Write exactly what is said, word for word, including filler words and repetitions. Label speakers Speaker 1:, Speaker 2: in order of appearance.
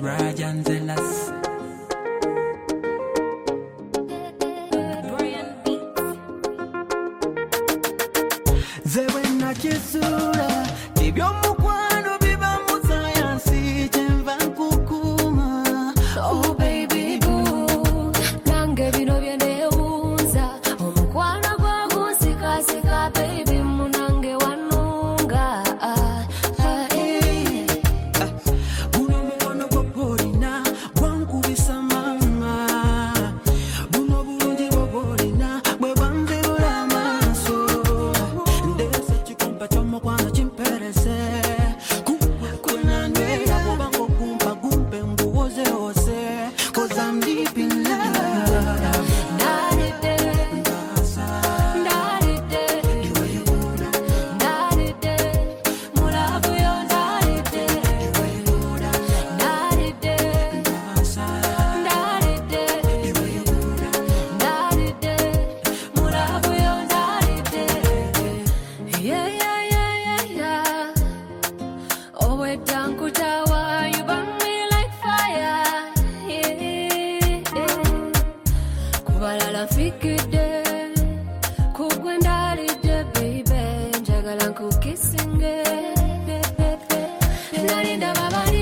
Speaker 1: Ryan Zelas. Zewe na chisura Tibyo mukwano biba musayansi Chenva kukuma.
Speaker 2: Oh baby boo Nange bino byende unza Omukwano kwa kusika sika baby munange wanunga ah, ah, eh.
Speaker 1: Buno mukwano kwa porina Wangu bisa mama Buno bulungi wa porina Bwe banze ula maso Ndese chikumpa chomo kwano chimperese Kuwa kuna nwela Kubango kumpa gumpe mbuoze ose Cause I'm deep in love.
Speaker 2: Narite Narite Narite Mulavu yo narite Narite Narite Narite Mulavu yo narite. Yeah, yeah, yeah, yeah, yeah. Oh, we down kutawa, you burn me like fire. Yeah, yeah. Kubalala fikide, kugwendaride, baby. Njagala nkukisinge. Nalinda babani